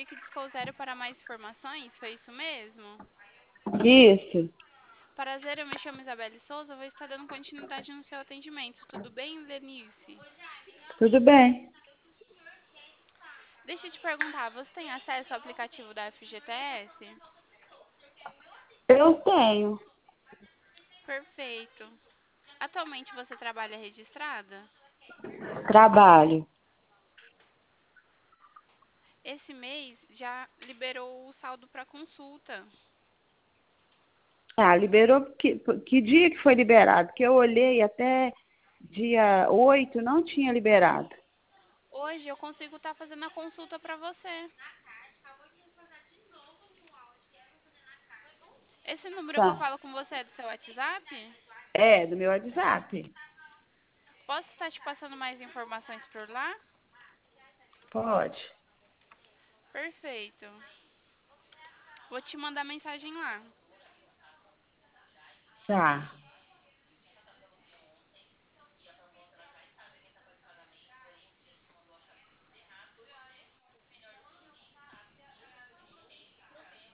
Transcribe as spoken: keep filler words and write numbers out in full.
clique discou zero para mais informações, foi isso mesmo? Isso, Prazer, eu me chamo Isabelle Souza, vou estar dando continuidade no seu atendimento. Tudo bem, Lenice? tudo bem. Deixa eu te perguntar, você tem acesso ao aplicativo da F G T S? Eu tenho Perfeito. Atualmente você trabalha registrada? trabalho. Esse mês já liberou o saldo para consulta. Ah, liberou, que, que dia que foi liberado? Que eu olhei até dia oito, não tinha liberado. Hoje eu consigo estar fazendo a consulta para você. Esse número que eu Tá. falo com você é do seu WhatsApp? É, do meu WhatsApp. Posso estar te passando mais informações por lá? Pode. Perfeito. Vou te mandar mensagem lá. Tá.